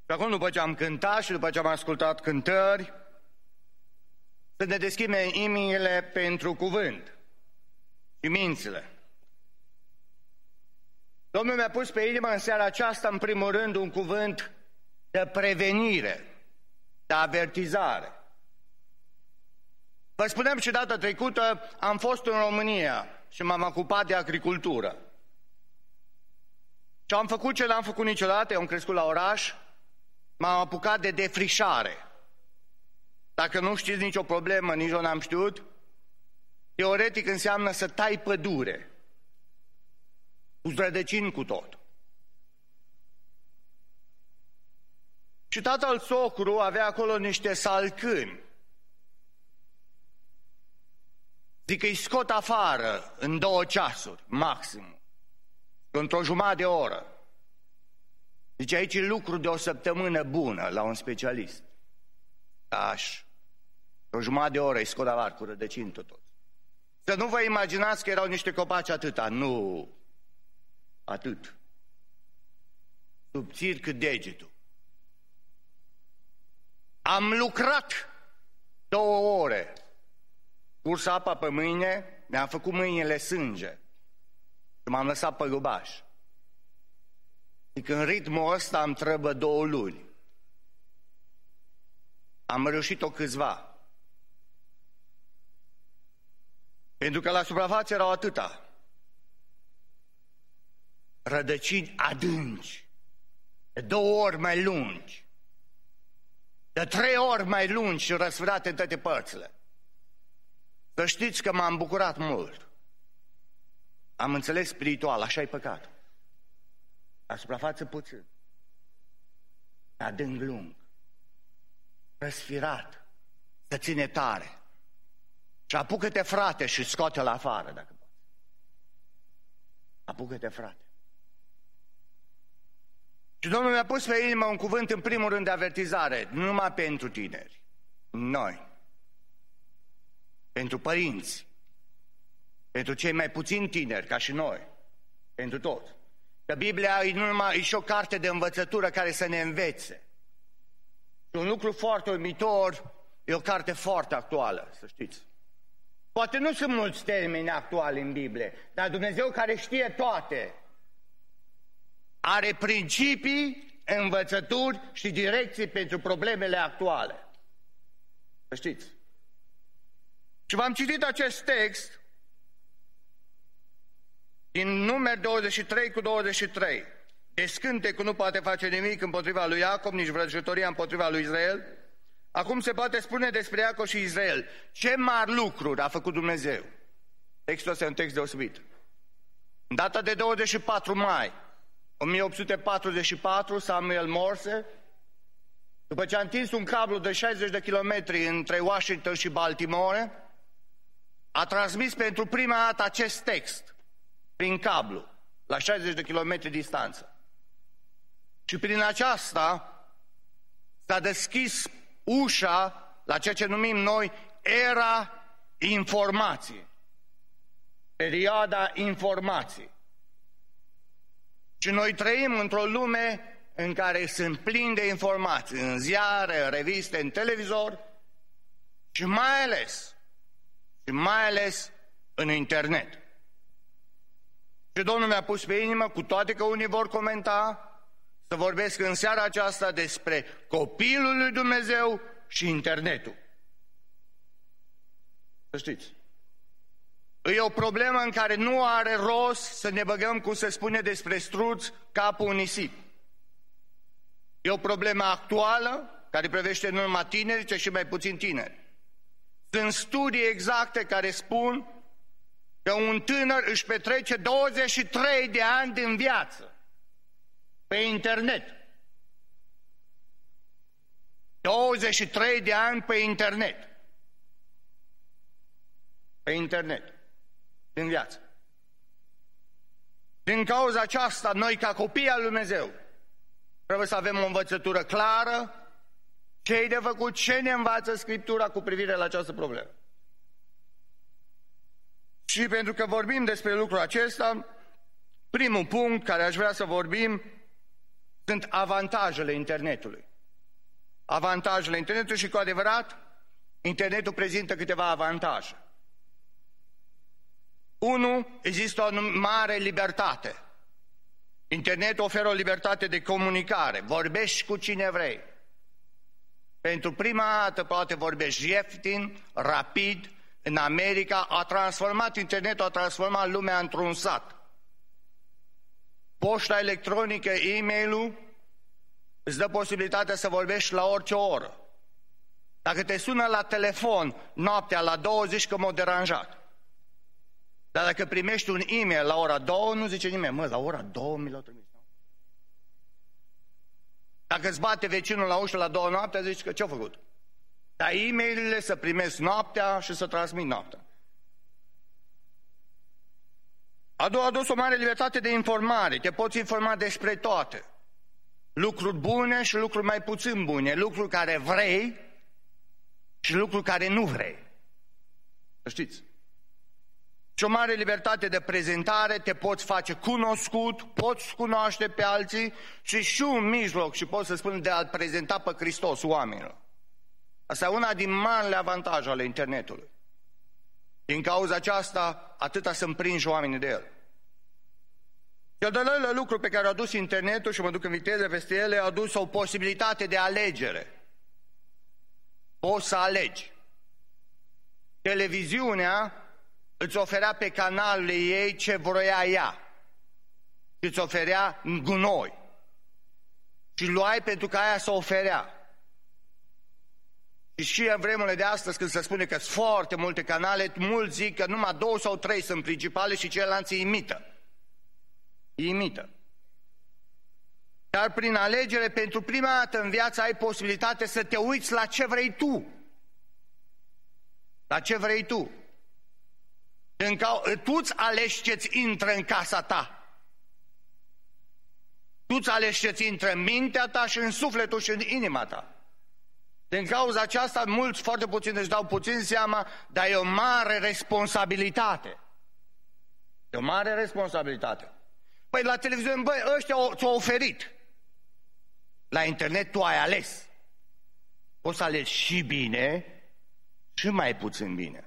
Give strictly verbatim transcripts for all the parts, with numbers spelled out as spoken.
Și acum, după ce am cântat și după ce am ascultat cântări, să ne deschidem inimile pentru cuvânt și mințile. Domnul mi-a pus pe inimă în seara aceasta, în primul rând, un cuvânt de prevenire, de avertizare. Vă spuneam și data trecută, am fost în România și m-am ocupat de agricultură. Și am făcut ce n-am făcut niciodată, eu am crescut la oraș, m-am apucat de defrișare. Dacă nu știți nicio problemă, nici eu n-am știut, teoretic înseamnă să tai pădure, cu rădăcini cu tot. Și tatăl socru avea acolo niște salcâni. Zic că îi scot afară în două ceasuri, maxim, într-o jumătate de oră. Deci aici e lucru de o săptămână bună la un specialist. Aș, o jumătate de oră îi scot afară cu rădăcini tot. Să nu vă imaginați că erau niște copaci atâta, nu, atât. Subțiri cât degetul. Am lucrat două ore. Curs apa pe mâine, mi-am făcut mâinile sânge și m-am lăsat pe rubaș. Zic, în ritmul ăsta îmi trebuie două luni. Am reușit-o câțiva. Pentru că la suprafață erau atâta. Rădăcini adânci, de două ori mai lungi, de trei ori mai lungi și răsfrate în toate părțile. Să știți că m-am bucurat mult. Am înțeles spiritual, așa e păcat. La suprafață puțin. Adânc lung. Răsfirat. Să ține tare. Și apucă-te, frate, și scoate-l afară, dacă poți. Apucă-te, frate. Și Domnul mi-a pus pe inimă un cuvânt, în primul rând, de avertizare, nu numai pentru tineri. Noi. Pentru părinți, pentru cei mai puțini tineri, ca și noi, pentru toți. Că Biblia e, numai, e și o carte de învățătură care să ne învețe. Și un lucru foarte uimitor, e o carte foarte actuală, să știți. Poate nu sunt mulți termeni actuali în Biblie, dar Dumnezeu care știe toate, are principii, învățături și direcții pentru problemele actuale. Să știți. Și v-am citit acest text din Numeri douăzeci și trei cu douăzeci și trei. Descântecul nu poate face nimic împotriva lui Iacob, nici vrăjitoria împotriva lui Israel. Acum se poate spune despre Iacob și Israel. Ce mari lucruri a făcut Dumnezeu. Textul ăsta e un text deosebit. În data de douăzeci și patru mai o mie opt sute patruzeci și patru, Samuel Morse, după ce a întins un cablu de șaizeci de kilometri între Washington și Baltimore, a transmis pentru prima dată acest text prin cablu, la șaizeci de kilometri distanță. Și prin aceasta s-a deschis ușa la ceea ce numim noi era informației, perioada informației. Și noi trăim într-o lume în care sunt plini de informații, în ziare, în reviste, în televizor și mai ales, și mai ales în internet. Și Domnul mi-a pus pe inimă, cu toate că unii vor comenta, să vorbesc în seara aceasta despre copilul lui Dumnezeu și internetul. Să știți. E o problemă în care nu are rost să ne băgăm, cum se spune despre struț, capul în nisip. E o problemă actuală, care privește nu numai tineri, ci și mai puțin tineri. Sunt studii exacte care spun că un tânăr își petrece douăzeci și trei de ani din viață pe internet. douăzeci și trei de ani pe internet. Pe internet. Din viață. Din cauza aceasta, noi ca copii al lui Dumnezeu trebuie să avem o învățătură clară, ce-i de făcut, ce ne învață Scriptura cu privire la această problemă. Și pentru că vorbim despre lucrul acesta, primul punct care aș vrea să vorbim, sunt avantajele internetului. Avantajele internetului și cu adevărat, internetul prezintă câteva avantaje. Unu, există o mare libertate. Internetul oferă o libertate de comunicare. Vorbești cu cine vrei. Pentru prima dată poate vorbești ieftin, rapid. În America a transformat internetul, a transformat lumea într-un sat. Poșta electronică, e-mail-ul, îți dă posibilitatea să vorbești la orice oră. Dacă te sună la telefon noaptea la două, zici că m-a deranjat. Dar dacă primești un e-mail la ora două, nu zice nimeni, mă, la ora două mi l-au trimis. Dacă îți bate vecinul la ușă la două noaptea, zici că ce-a făcut? Dar e-mailile să primesc noaptea și să transmit noaptea. A doua, a dus o mare libertate de informare. Te poți informa despre toate. Lucruri bune și lucruri mai puțin bune. Lucruri care vrei și lucruri care nu vrei. Să știți. Și o mare libertate de prezentare, te poți face cunoscut, poți cunoaște pe alții și și un mijloc, și pot să spun, de a prezenta pe Hristos oamenilor. Asta e una din marile avantaje ale internetului. Din cauza aceasta, atâta să împrinși oamenii de el. Și al doilea lucru pe care a adus internetul, și mă duc în viteză peste ele, a adus o posibilitate de alegere. Poți să alegi. Televiziunea îți oferea pe canalele ei ce vroia ea. Și îți oferea gunoi. Și luai pentru că aia se oferea. Și și în vremurile de astăzi, când se spune că sunt foarte multe canale, mulți zic că numai două sau trei sunt principale și ceilalți îi imită. Îi imită. Dar prin alegere, pentru prima dată în viață, ai posibilitate să te uiți la ce vrei tu. La ce vrei tu. Tu-ți alegi ce-ți intră în casa ta. Tu-ți alegi ce-ți intră în mintea ta și în sufletul și în inima ta. Din cauza aceasta, mulți, foarte puțini își dau puțin seama, dar e o mare responsabilitate. E o mare responsabilitate. Păi la televiziune, băi, ăștia ți-au oferit. La internet tu ai ales. Poți să alegi și bine și mai puțin bine.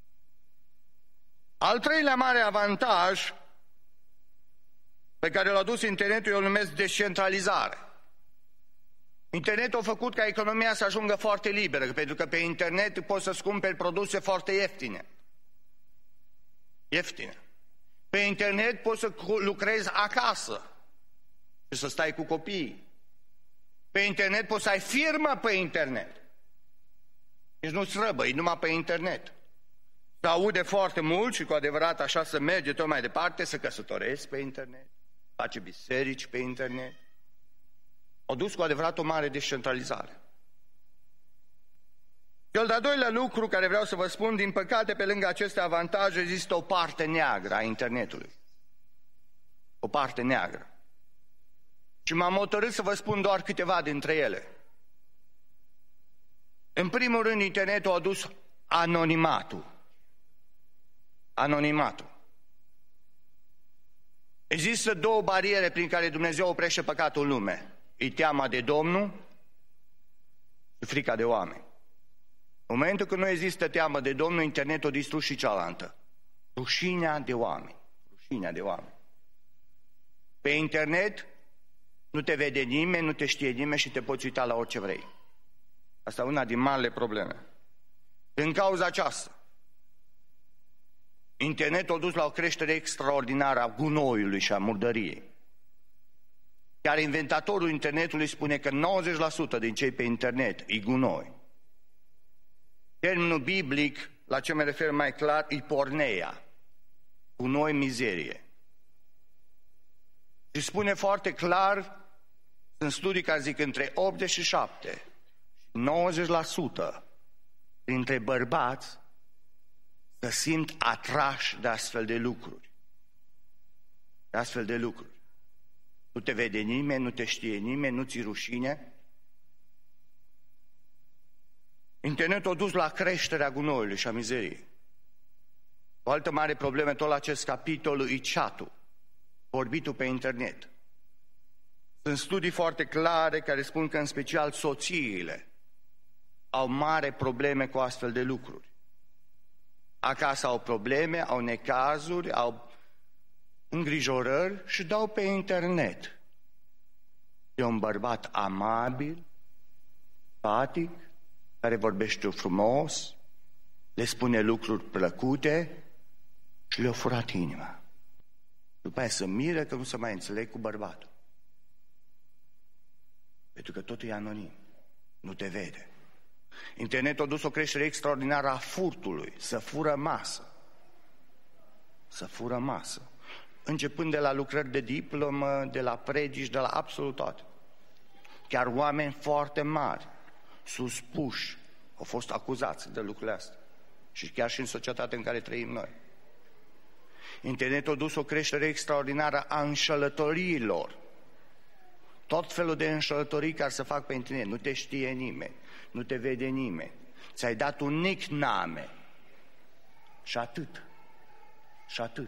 Al treilea mare avantaj pe care l-a dus internetul, eu îl numesc descentralizare. Internetul a făcut ca economia să ajungă foarte liberă, pentru că pe internet poți să-ți cumperi produse foarte ieftine. Ieftine. Pe internet poți să lucrezi acasă și să stai cu copiii. Pe internet poți să ai firmă pe internet. Deci nu-ți răbăi, numai pe internet. Se aude foarte mult și cu adevărat așa se merge tot mai departe, să căsătoresc pe internet, face biserici pe internet. Au dus cu adevărat o mare descentralizare. Cel de-al doilea lucru care vreau să vă spun, din păcate, pe lângă aceste avantaje, există o parte neagră a internetului. O parte neagră. Și m-am hotărât să vă spun doar câteva dintre ele. În primul rând, internetul a adus anonimatul. Anonimatul. Există două bariere prin care Dumnezeu oprește păcatul în lume. E teama de Domnul și frica de oameni. În momentul când nu există teamă de Domnul, internetul a distrus și cealaltă. Rușinea de oameni. Rușinea de oameni. Pe internet nu te vede nimeni, nu te știe nimeni și te poți uita la orice vrei. Asta e una din marile probleme. Din cauza aceasta, internetul a dus la o creștere extraordinară a gunoiului și a murdăriei. Chiar inventatorul internetului spune că nouăzeci la sută din cei pe internet e gunoi. Termenul biblic, la ce mă refer mai clar, e porneia. Gunoi, mizerie. Și spune foarte clar, sunt studii care zic între optzeci și șapte și nouăzeci la sută dintre bărbați să simt atrași de astfel de lucruri. De astfel de lucruri. Nu te vede nimeni, nu te știe nimeni, nu ți rușine. Internetul a dus la creșterea gunoiului și a mizeriei. O altă mare problemă tot la acest capitol e chat-ul, vorbitul pe internet. Sunt studii foarte clare care spun că în special soțiile au mare probleme cu astfel de lucruri. Acasă au probleme, au necazuri, au îngrijorări și dau pe internet. E un bărbat amabil, simpatic, care vorbește frumos, le spune lucruri plăcute și le-a furat inima. După aia se miră că nu se mai înțeleg cu bărbatul. Pentru că totul e anonim, nu te vede. Internetul a dus o creștere extraordinară a furtului, să fură masă. Să fură masă. Începând de la lucrări de diplomă, de la predici, de la absolut toate. Chiar oameni foarte mari, suspuși, au fost acuzați de lucrurile astea. Și chiar și în societatea în care trăim noi. Internetul a dus o creștere extraordinară a înșelătoriilor. Tot felul de înșelătorii care se fac pe internet. Nu te știe nimeni, nu te vede nimeni. Ți-ai dat un nickname. Și atât. Și atât.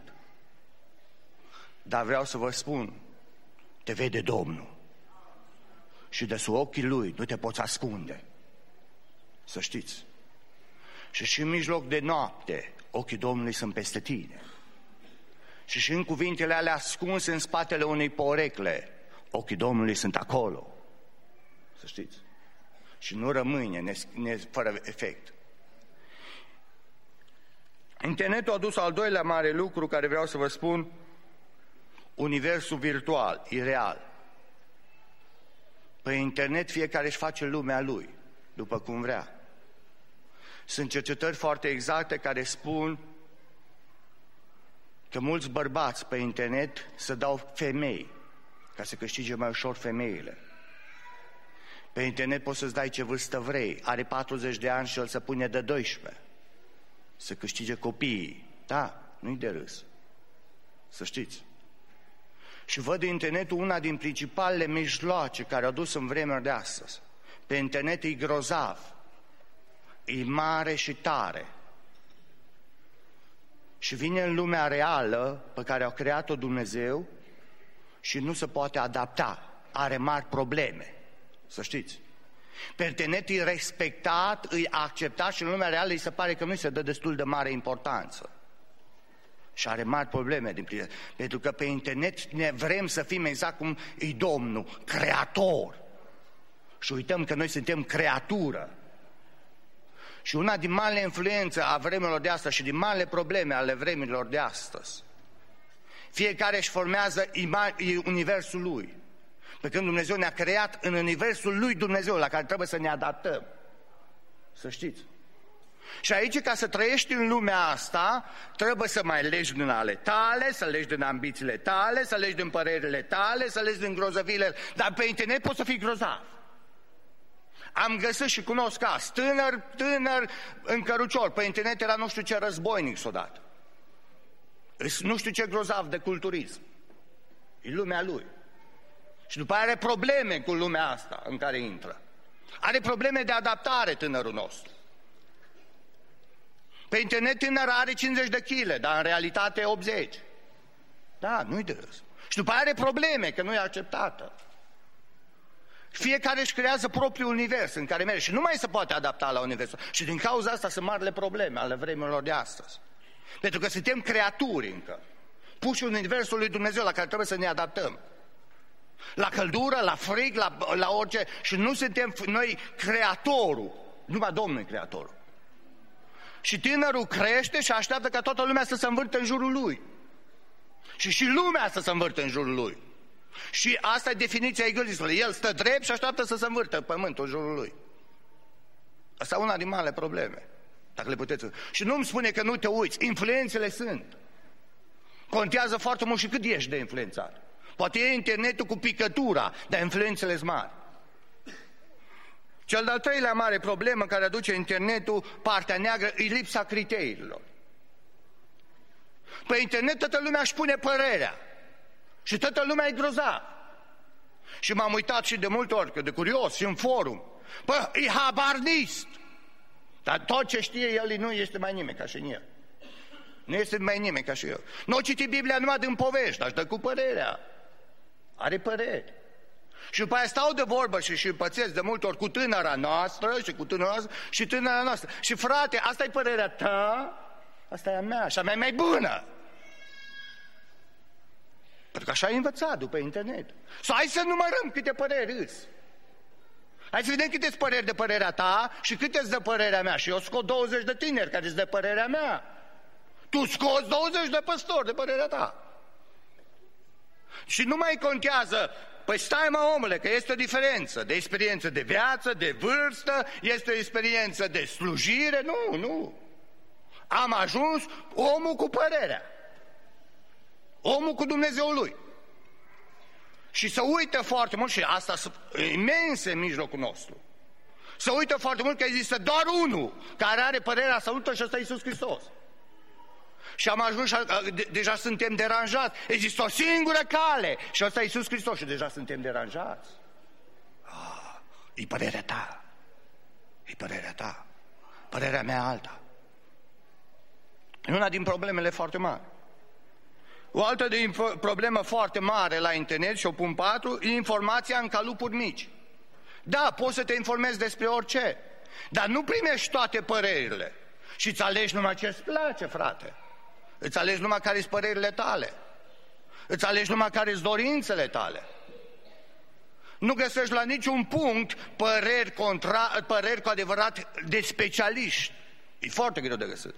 Dar vreau să vă spun, te vede Domnul. Și de sub ochii Lui nu te poți ascunde. Să știți. Și și în mijloc de noapte, ochii Domnului sunt peste tine. Și și în cuvintele alea ascunse în spatele unei porecle, ochii Domnului sunt acolo. Să știți. Și nu rămâne ne, ne, fără efect. Internetul a dus al doilea mare lucru care vreau să vă spun, universul virtual, ireal. Pe internet fiecare își face lumea lui, după cum vrea. Sunt cercetări foarte exacte care spun că mulți bărbați pe internet se dau femei, ca să câștige mai ușor femeile. Pe internet poți să-ți dai ce vârstă vrei. Are patruzeci de ani și el se pune de doisprezece. Să câștige copiii. Da, nu-i de râs. Să știți. Și văd internetul una din principalele mijloace care au dus în vremea de astăzi. Pe internet e grozav. E mare și tare. Și vine în lumea reală pe care a creat-o Dumnezeu și nu se poate adapta. Are mari probleme. Să știți. Pe internet e respectat, e acceptat și în lumea reală îi se pare că nu-i se dă destul de mare importanță. Și are mari probleme din plin. Pentru că pe internet ne vrem să fim exact cum e Domnul, creator. Și uităm că noi suntem creatură. Și una din marile influențe a vremurilor de astăzi și din marile probleme ale vremurilor de astăzi, fiecare își formează universul lui. Pe când Dumnezeu ne-a creat în universul lui Dumnezeu, la care trebuie să ne adaptăm. Să știți. Și aici, ca să trăiești în lumea asta, trebuie să mai legi din ale tale, să legi din ambițiile tale, să legi din părerile tale, să legi din grozăvile. Dar pe internet poți să fii grozav. Am găsit și cunosc caz, tânăr, tânăr, în cărucior, pe internet era nu știu ce războinic s-o dat. Nu știu ce grozav de culturism. E lumea lui. Și după aia are probleme cu lumea asta în care intră. Are probleme de adaptare tânărul nostru. Pe internet tânăr are cincizeci de kilograme, dar în realitate optzeci. Da, nu-i de râs. Și după aia are probleme, că nu e acceptată. Fiecare își creează propriul univers în care merge și nu mai se poate adapta la universul. Și din cauza asta sunt marile probleme ale vremurilor de astăzi. Pentru că suntem creaturi încă, puși în universul lui Dumnezeu la care trebuie să ne adaptăm. La căldură, la frig, la, la orice. Și nu suntem noi creatorul, numai Domnul e creatorul. Și tânărul crește și așteaptă ca toată lumea să se învârtă în jurul lui. Și și lumea să se învârtă în jurul lui. Și asta e definiția egoismului. El stă drept și așteaptă să se învârtă pământul în jurul lui. Asta e una din marile probleme. Dacă le puteți. Și nu îmi spune că nu te uiți. Influențele sunt. Contează foarte mult și cât ești de influențat. Poate e internetul cu picătura, dar influențele sunt mari. Cel de-al treilea mare problemă care aduce internetul, partea neagră, e lipsa criteriilor. Pe internet toată lumea își pune părerea. Și toată lumea e grozav. Și m-am uitat și de multe ori, că de curios, și în forum. Păi, e habarnist. Dar tot ce știe el nu este mai nimeni ca și el. Nu este mai nimeni ca și el. Nu citi Biblia numai din povești, dar își dă cu părerea. Are păreri. Și după aia stau de vorbă și, și împățesc de multe ori cu tânăra noastră și cu tânăra noastră și tânăra noastră. Și frate, asta e părerea ta, asta e a mea și a mea e mai bună. Pentru că așa ai învățat după internet. Sau hai să numărăm câte păreri îs. Hai să vedem câte-s păreri de părerea ta și câte-s de părerea mea. Și eu scot douăzeci de tineri care-s de părerea mea. Tu scoți douăzeci de păstori de părerea ta. Și nu mai contează, păi stai mă omule, că este o diferență de experiență de viață, de vârstă, este o experiență de slujire. Nu, nu. Am ajuns omul cu părerea. Omul cu Dumnezeul lui. Și să uită foarte mult, și asta sunt imense în mijlocul nostru, să uită foarte mult că există doar unul care are părerea absolută și ăsta e Iisus Hristos. Și am ajuns, de, deja suntem deranjați. Există o singură cale și ăsta e Iisus Hristos și deja suntem deranjați. Ah, e părerea ta. E părerea ta. Părerea mea alta. E una din problemele foarte mari. O altă de problemă foarte mare la internet, și o pun patru, e informația în calupuri mici. Da, poți să te informezi despre orice, dar nu primești toate părerile. Și îți alegi numai ce îți place, frate. Îți alegi numai care sunt părerile tale. Îți alegi numai care sunt dorințele tale. Nu găsești la niciun punct păreri, contra, păreri cu adevărat de specialiști. E foarte greu de găsit.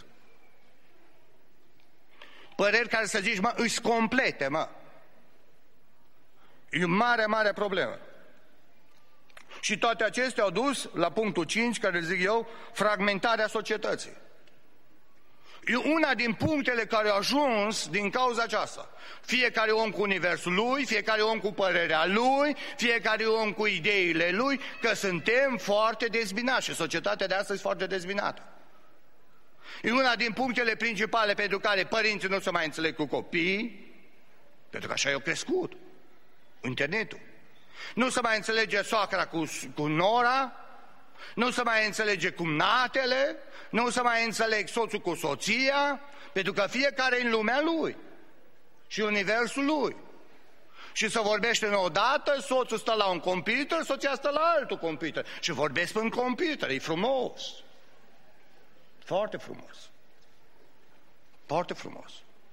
Păreri care să zici, mă, îți complete, mă. E o mare, mare problemă. Și toate acestea au dus la punctul cinci, care zic eu, fragmentarea societății. E una din punctele care au ajuns din cauza aceasta. Fiecare om cu universul lui, fiecare om cu părerea lui, fiecare om cu ideile lui, că suntem foarte dezbinați și societatea de astăzi foarte dezbinată. E una din punctele principale pentru care părinții nu se mai înțeleg cu copiii, pentru că așa i-au crescut, internetul. Nu se mai înțelege soacra cu, cu nora, nu se mai înțelege cu natele, nu se mai înțeleg soțul cu soția, pentru că fiecare în lumea lui și universul lui. Și se vorbește odată, soțul stă la un computer, soția stă la altul computer și vorbesc în computer, e frumos. Foarte frumos. Foarte frumos.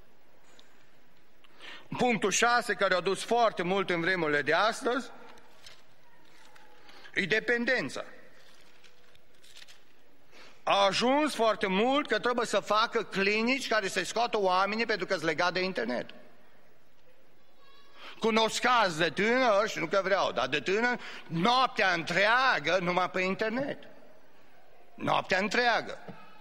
Punctul șase, care a dus foarte mult în vremurile de astăzi, e dependența. A ajuns foarte mult că trebuie să facă clinici care să-i scoată oamenii pentru că sunt legați de internet. Cunosc caz de tânăr, și nu că vreau, dar de tânăr, noaptea întreagă numai pe internet. Noaptea întreagă.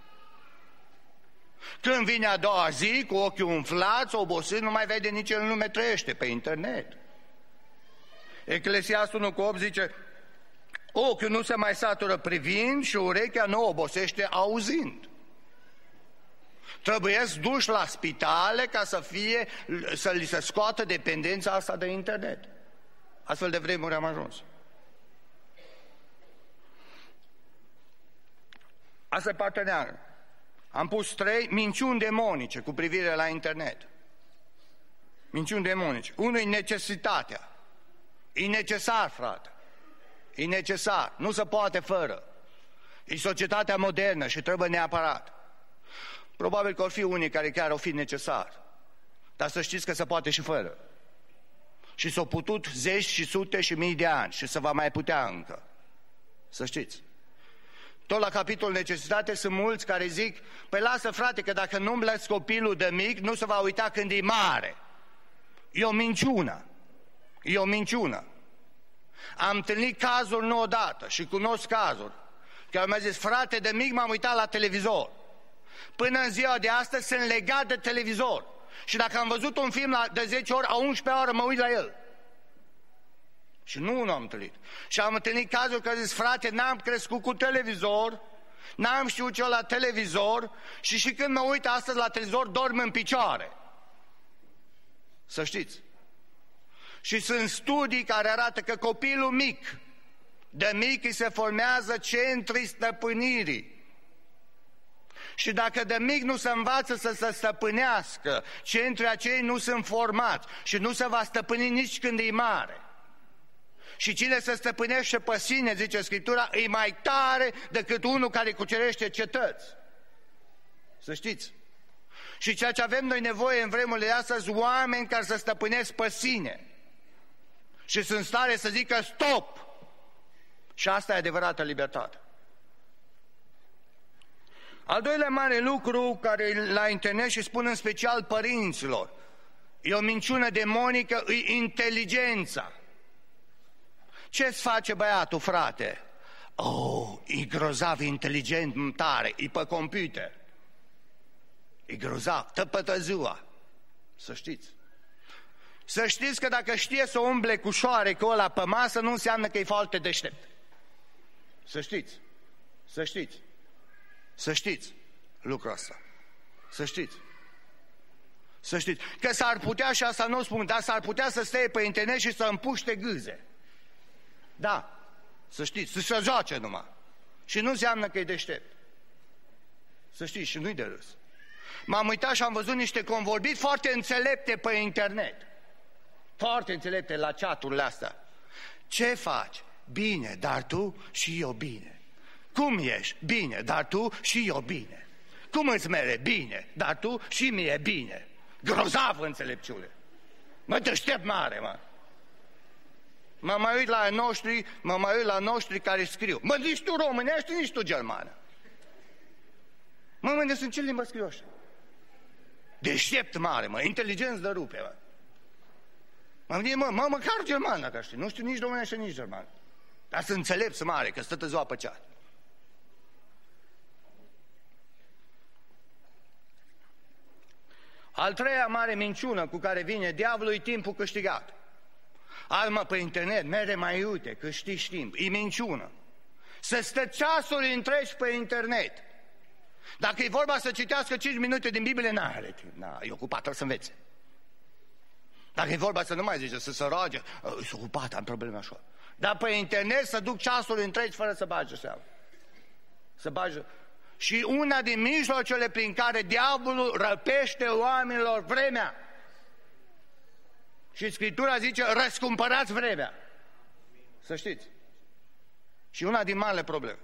Când vine a doua zi, cu ochiul umflați, obosit, nu mai vede nici în lume, trăiește pe internet. Eclesiastul unu cu opt zice, ochiul nu se mai satură privind și urechea nu obosește auzind. Trebuie să duci la spitale ca să fie, să li se scoată dependența asta de internet. Astfel de vremuri am ajuns. Asta e partea neagră. Am pus trei minciuni demonice cu privire la internet. Minciuni demonice. Unul e necesitatea. E necesar, frate. E necesar. Nu se poate fără. E societatea modernă și trebuie neapărat. Probabil că or fi unii care chiar au fi necesar. Dar să știți că se poate și fără. Și s-au putut zeci și sute și mii de ani și se va mai putea încă. Să știți. Tot la capitolul necesitate sunt mulți care zic, păi lasă frate că dacă nu-mi lăsi copilul de mic, nu se va uita când e mare. E o minciună. E o minciună. Am întâlnit cazuri nu odată și cunosc cazuri. Că mi-a zis, frate, de mic m-am uitat la televizor. Până în ziua de astăzi sunt legat de televizor. Și dacă am văzut un film la, de zece ori, a unsprezece ore mă uit la el. Și nu, nu am întâlnit. Și am întâlnit cazul că zis, frate, n-am crescut cu televizor, n-am știut eu la televizor și și când mă uit astăzi la televizor, dorm în picioare. Să știți. Și sunt studii care arată că copilul mic, de mic îi se formează centrii stăpânirii. Și dacă de mic nu se învață să se stăpânească, centrii acei nu sunt formați și nu se va stăpâni nici când e mare. Și cine se stăpânește pe sine, zice Scriptura, e mai tare decât unul care cucerește cetăți. Să știți. Și ceea ce avem noi nevoie în vremurile astăzi, oameni care să stăpânesc pe sine. Și sunt stare să zică stop. Și asta e adevărată libertate. Al doilea mare lucru care la internet și spun în special părinților, e o minciună demonică, e inteligența. Ce-ți face băiatul, frate? Oh, e grozav inteligent, tare, e pe computer. E grozav, tăpătă ziua. Să știți. Să știți că dacă știe să umble cu șoarecul ăla pe masă, nu înseamnă că e foarte deștept. Să știți. Să știți. Să știți lucrul ăsta. Să știți. Să știți. Că s-ar putea, și asta nu o spun, dar s-ar putea să stea pe internet și să împuște gâze. Da. Să știți. Să se joace numai. Și nu înseamnă că e deștept. Să știți. Și nu-i de râs. M-am uitat și am văzut niște convorbiri foarte înțelepte pe internet. Foarte înțelepte la chat-urile astea. Ce faci? Bine, dar tu și eu bine. Cum ești? Bine, dar tu și eu bine. Cum îți mere? Bine, dar tu și mie bine. Grozav înțelepciune. Mă deștept mare, mă. Mă mai uit la noștri, mă mai uit la noștri care scriu. Mă, nici tu românești, nici tu germană. Mă, mă, sunt ce limbă scriu așa? Deștept mare, mă, inteligență de rupe, mă. Mă gândit, mă, mă, măcar german, dacă știu. Nu știu nici românește, nici german. Dar să înțelepți mare, că stă ziua pe chat. Al treia mare minciună cu care vine diavolul e timpul câștigat. Hai mă, pe internet, mere mai uite, câștigi timp. E minciună. Să stă ceasuri întregi pe internet. Dacă e vorba să citească cinci minute din Biblie, n-are timp. N-a, e ocupat, trebuie să învețe. Dacă e vorba să nu mai zice, să se roage, e ocupat, am probleme așa. Dar pe internet să duc ceasuri întregi fără să bage seama. Să bage. Și una din mijlocele prin care diavolul răpește oamenilor vremea. Și Scriptura zice, răscumpărați vremea. Să știți. Și una din marile probleme.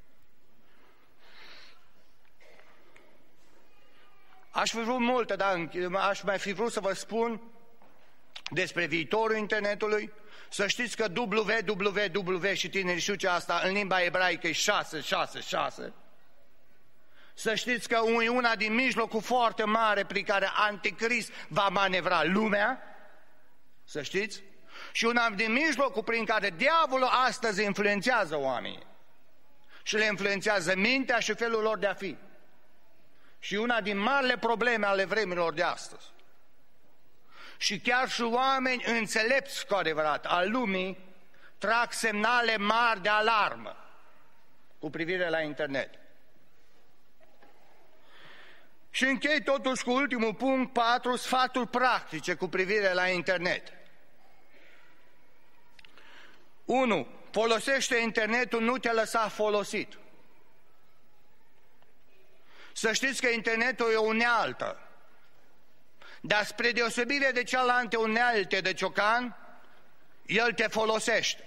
Aș fi vrut multe, dar aș mai fi vrut să vă spun despre viitorul internetului. Să știți că W W W și tinerii știu ce asta în limba ebraică e șase șase șase. Să știți că e una din mijlocul foarte mare prin care Anticrist va manevra lumea. Să știți? Și una din mijlocul prin care diavolul astăzi influențează oamenii. Și le influențează mintea și felul lor de a fi. Și una din marile probleme ale vremurilor de astăzi. Și chiar și oameni înțelepți cu adevărat al lumii trag semnale mari de alarmă cu privire la internet. Și închei totuși cu ultimul punct, patru, sfaturi practice cu privire la internet. unu. Folosește internetul, nu te lăsa folosit. Să știți că internetul e o unealtă, dar spre deosebire de cealaltă unealte de ciocan, el te folosește.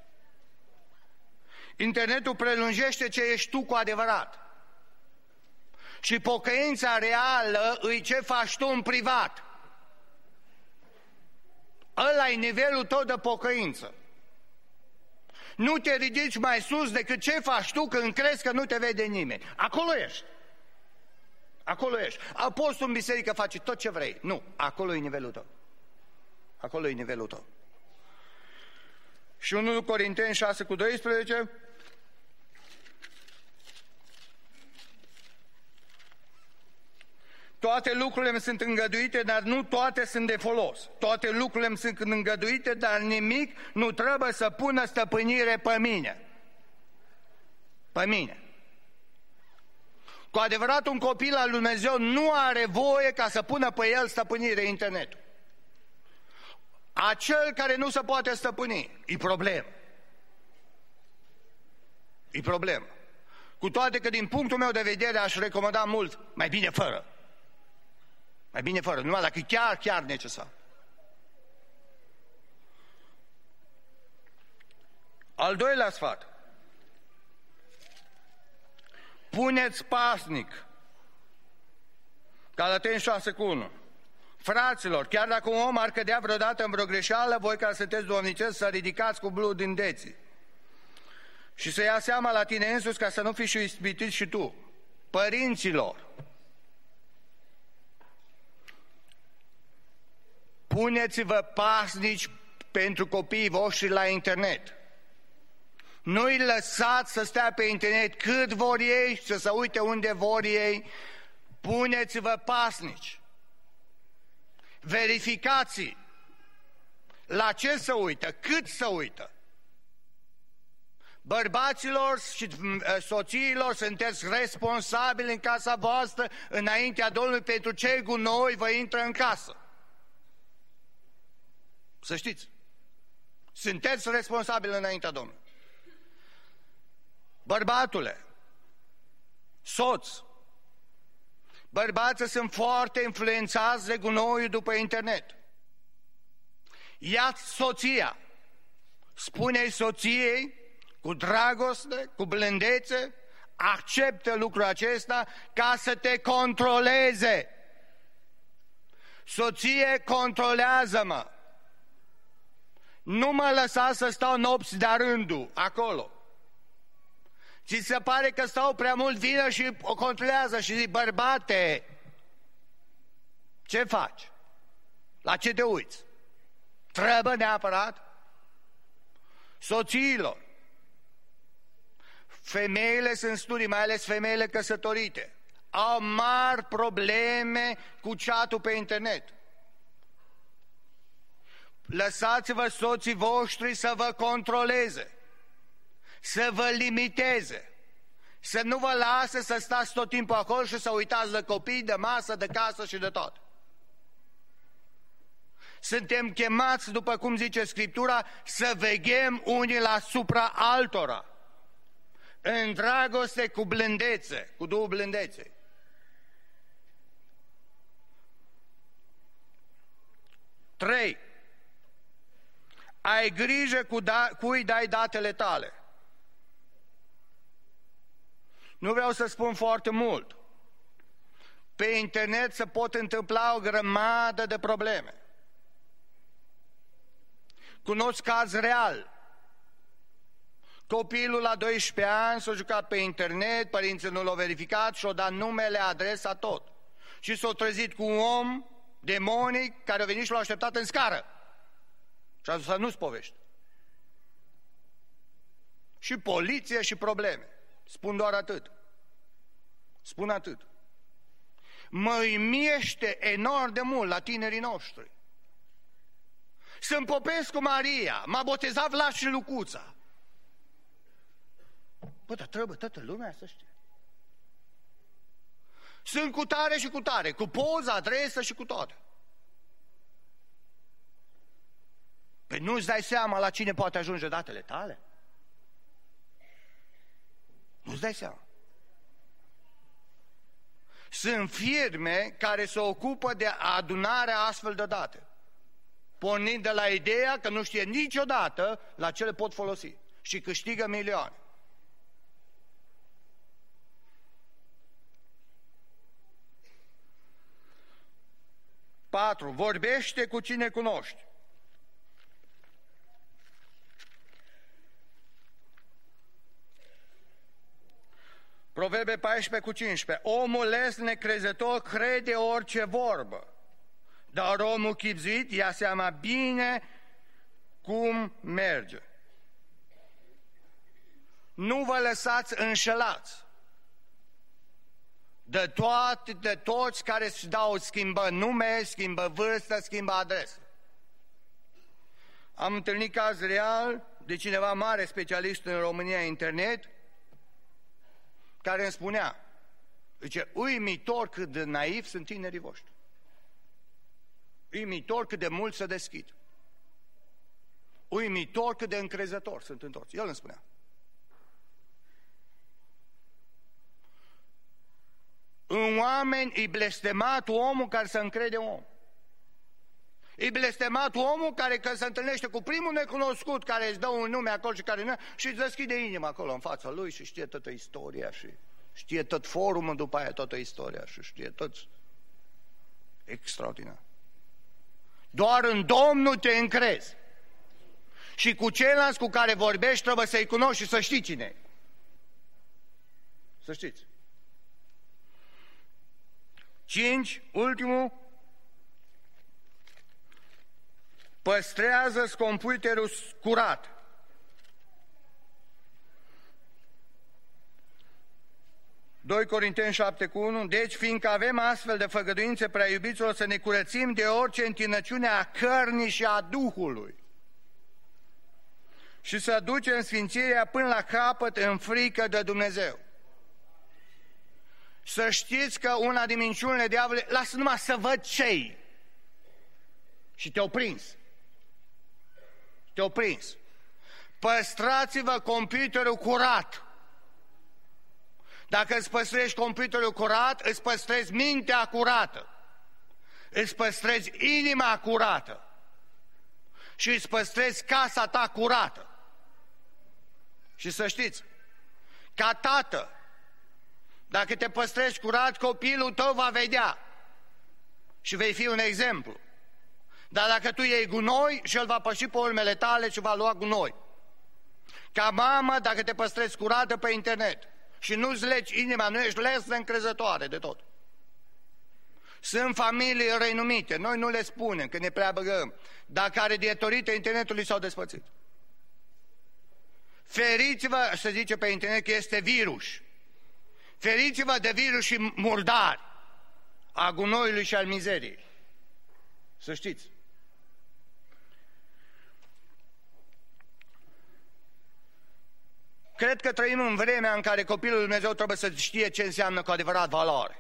Internetul prelungește ce ești tu cu adevărat. Și pocăința reală îi ce faci tu în privat. Ăla e nivelul tău de pocăință. Nu te ridici mai sus decât ce faci tu când crezi că nu te vede nimeni. Acolo ești. Acolo ești. Apostolul în biserică face tot ce vrei. Nu, acolo e nivelul tău. Acolo e nivelul tău. Și unu Corinteni șase cu doisprezece. Toate lucrurile îmi sunt îngăduite, dar nu toate sunt de folos. Toate lucrurile îmi sunt îngăduite, dar nimic nu trebuie să pună stăpânire pe mine. Pe mine. Cu adevărat, un copil al lui Dumnezeu nu are voie ca să pună pe el stăpânire internetul. Acel care nu se poate stăpâni, e problemă. E problemă. Cu toate că din punctul meu de vedere aș recomanda mult, mai bine fără. Mai bine fără, numai dacă e chiar, chiar necesar. Al doilea sfat. Puneți pasnic. Galateni șase cu unu. Fraților, chiar dacă un om ar cădea vreodată în vreo greșeală, voi care sunteți duhovnicesc să ridicați cu blud din deții și să ia seama la tine însuți ca să nu fii și ispitit și tu. Părinților, puneți-vă pasnici pentru copiii voștri la internet. Nu-i lăsați să stea pe internet cât vor ei, să se uite unde vor ei. Puneți-vă pasnici. Verificați la ce se uită, cât se uită. Bărbaților și soțiilor, sunteți responsabili în casa voastră înaintea Domnului pentru ce gunoi vă intră în casă. Să știți, sunteți responsabili înaintea Domnului. Bărbatule, soț, bărbații sunt foarte influențați de gunoiul după internet. Ia-ți soția, spune-i soției cu dragoste, cu blândețe, acceptă lucrul acesta ca să te controleze. Soție, controlează-mă. Nu mă lăsa să stau nopți de-a rândul acolo. Ți se pare că stau prea mult, vină și o controlează și zic, bărbate, ce faci? La ce te uiți? Trebuie neapărat? Soțiilor, femeile sunt studii, mai ales femeile căsătorite, au mari probleme cu chat-ul pe internet. Lăsați-vă soții voștri să vă controleze, să vă limiteze, să nu vă lase să stați tot timpul acolo și să uitați de copii, de masă, de casă și de tot. Suntem chemați, după cum zice Scriptura, să veghem unii la supra altora, în dragoste, cu blândețe, cu două blândețe. Trei. Ai grijă cu da, cui dai datele tale. Nu vreau să spun foarte mult. Pe internet se pot întâmpla o grămadă de probleme. Cunosc caz real. Copilul la doisprezece ani s-a jucat pe internet, părinții nu l-au verificat și-au dat numele, adresa, tot. Și s-a trezit cu un om demonic care a venit și l-a așteptat în scară. Și a zis să nu-ți povești. Și poliție și probleme. Spun doar atât. Spun atât. Mă uimește enorm de mult la tinerii noștri. Sunt Popescu Maria, m-a botezat Vlad și Lucuța. Bă, dar trebuie toată lumea să știe. Sunt cu tare și cu tare, cu poză, adresă și cu toate. Păi nu-ți dai seama la cine poate ajunge datele tale? Nu-ți dai seama. Sunt firme care se ocupă de adunarea astfel de date, pornind de la ideea că nu știe niciodată la ce le pot folosi și câștigă milioane. Patru. Vorbește cu cine cunoști. Proverbe paisprezece cu cincisprezece. Omul lesne crezător crede orice vorbă, dar omul chibzuit ia seama bine cum merge. Nu vă lăsați înșelați de, toate, de toți care își dau, schimbă nume, schimbă vârstă, schimbă adresă. Am întâlnit caz real de cineva mare specialist în România internet, care îmi spunea, zice, uimitor cât de naiv sunt tinerii voștri. Uimitor cât de mult se deschid. Uimitor cât de încrezător sunt în toți. El îmi spunea. În oameni e blestemat omul care se încrede om. E blestemat omul care că se întâlnește cu primul necunoscut care îți dă un nume acolo și care nu, și îți deschide inima acolo în fața lui și știe toată istoria și știe tot forumul după aia, toată istoria și știe tot. Extraordinar. Doar în Domnul te încrezi. Și cu ceilalți cu care vorbești trebuie să-i cunoști și să știi cine e. Să știți. Cinci, ultimul. Păstrează-ți computerul curat. doi Corinteni șapte cu unu. Deci, fiindcă avem astfel de făgăduințe, prea iubiților, să ne curățim de orice întinăciune a cărnii și a Duhului și să ducem sfințirea până la capăt în frică de Dumnezeu. Să știți că una din minciunile diavolului, lasă numai să văd ce-i. Și te-au prins. Te-au prins. Păstrați-vă computerul curat. Dacă îți păstrezi computerul curat, îți păstrezi mintea curată. Îți păstrezi inima curată. Și îți păstrezi casa ta curată. Și să știți, ca tată, dacă te păstrezi curat, copilul tău va vedea și vei fi un exemplu. Dar dacă tu iei gunoi, și el va păși pe urmele tale și va lua gunoi. Ca mamă, dacă te păstrezi curată pe internet și nu-ți legi inima, nu ești lesne încrezătoare de tot. Sunt familii renumite, noi nu le spunem, că ne prea băgăm, dar care datorită internetului s-au despărțit. Feriți-vă, se zice pe internet că este virus. Feriți-vă de virus și murdari a gunoiului și al mizeriei. Să știți. Cred că trăim în vremea în care copilul lui Dumnezeu trebuie să știe ce înseamnă cu adevărat valoare.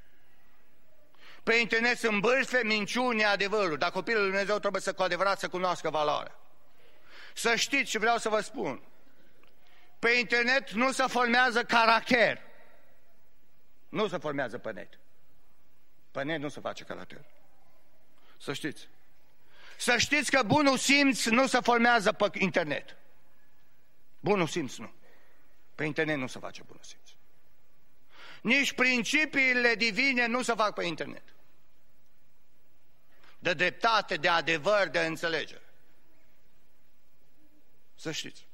Pe internet sunt bârfe, minciuni, adevărul, dar copilul lui Dumnezeu trebuie să cu adevărat să cunoască valoarea. Să știți și vreau să vă spun, pe internet nu se formează caracter. Nu se formează pe net. Pe net nu se face caracter. Să știți. Să știți că bunul simț nu se formează pe internet. Bunul simț nu. Pe internet nu se face bunul simț. Nici principiile divine nu se fac pe internet. De dreptate, de adevăr, de înțelegere. Să știți.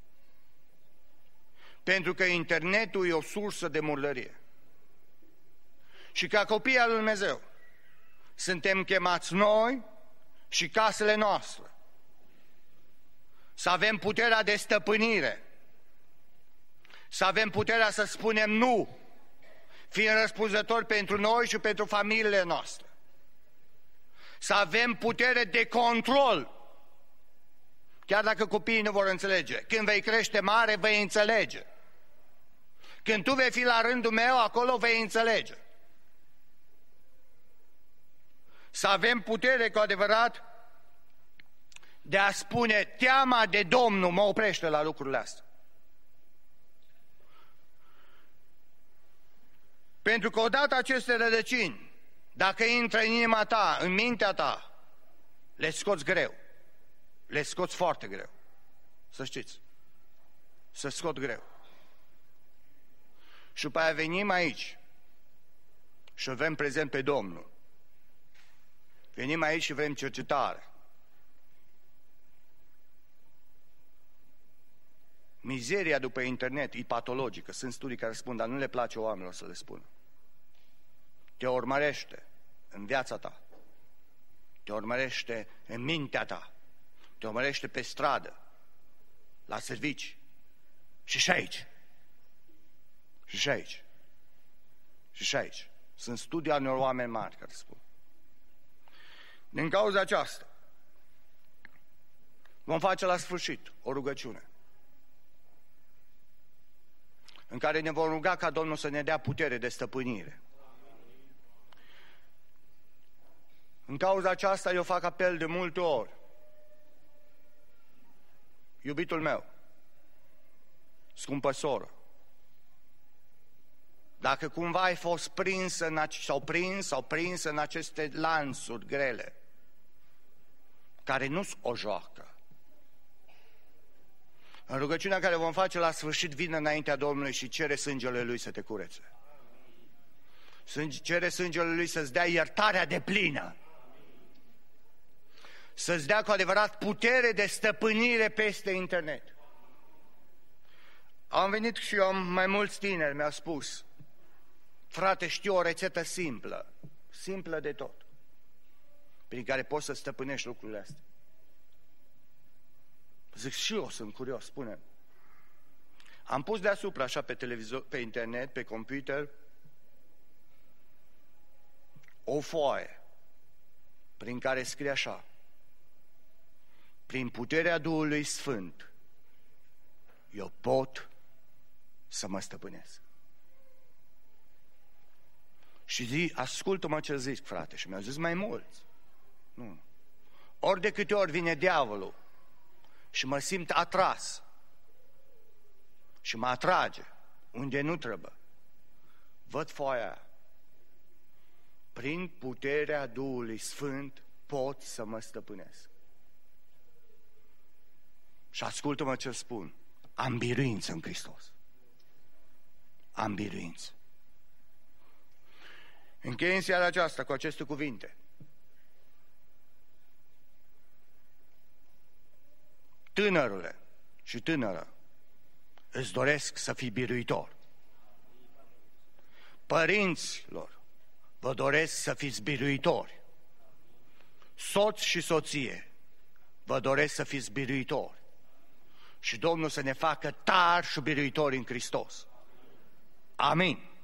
Pentru că internetul e o sursă de murdărie. Și ca copii al lui Dumnezeu, suntem chemați noi și casele noastre să avem puterea de stăpânire, să avem puterea să spunem nu, fiind răspunzători pentru noi și pentru familiile noastre, să avem putere de control, chiar dacă copiii nu vor înțelege. Când vei crește mare, vei înțelege. Când tu vei fi la rândul meu, acolo vei înțelege. Să avem putere cu adevărat de a spune, teama de Domnul mă oprește la lucrurile astea. Pentru că odată aceste rădăcini, dacă intră în inima ta, în mintea ta, le scoți greu. Le scoți foarte greu. Să știți. Să scot greu. Și după aia venim aici și avem prezent pe Domnul. Venim aici și vrem cercetare. Mizeria după internet e patologică. Sunt studii care spun, dar nu le place oamenilor să le spună. Te urmărește în viața ta. Te urmărește în mintea ta. Te urmărește pe stradă, la servici. Și și aici. Și și aici. Și și aici. Sunt studii ale unor oameni mari care spun. Din cauza aceasta, vom face la sfârșit o rugăciune în care ne vom ruga ca Domnul să ne dea putere de stăpânire. În cauza aceasta eu fac apel de multe ori. Iubitul meu, scumpă soră, dacă cumva ai fost prins în, sau prins sau prins în aceste lanțuri grele, care nu-s o joacă. În rugăciunea care vom face la sfârșit, vine înaintea Domnului și cere sângele Lui să te curețe. Cere sângele Lui să-ți dea iertarea deplină. Să-ți dea cu adevărat putere de stăpânire peste internet. Am venit și eu, am mai mulți tineri, mi-au spus: frate, știu o rețetă simplă, simplă de tot, prin care poți să stăpânești lucrurile astea. Zic, și eu sunt curios, spune. Am pus deasupra, așa, pe televizor, pe internet, pe computer, o foaie prin care scrie așa: prin puterea Duhului Sfânt eu pot să mă stăpânesc. Și zi, ascultă-mă ce zic, frate. Și mi-au zis mai mulți. Nu. Ori de câte ori vine diavolul și mă simt atras și mă atrage unde nu trebuie, văd foaia aia. Prin puterea Duhului Sfânt pot să mă stăpânesc. Și ascultă-mă ce spun. Am biruință în Hristos. Am biruință. Închei în seara aceasta cu aceste cuvinte. Tânărule și tânără, îți doresc să fii biruitor. Părinților, vă doresc să fiți biruitori. Soț și soție, vă doresc să fiți biruitori. Și Domnul să ne facă tari și biruitori în Hristos. Amin.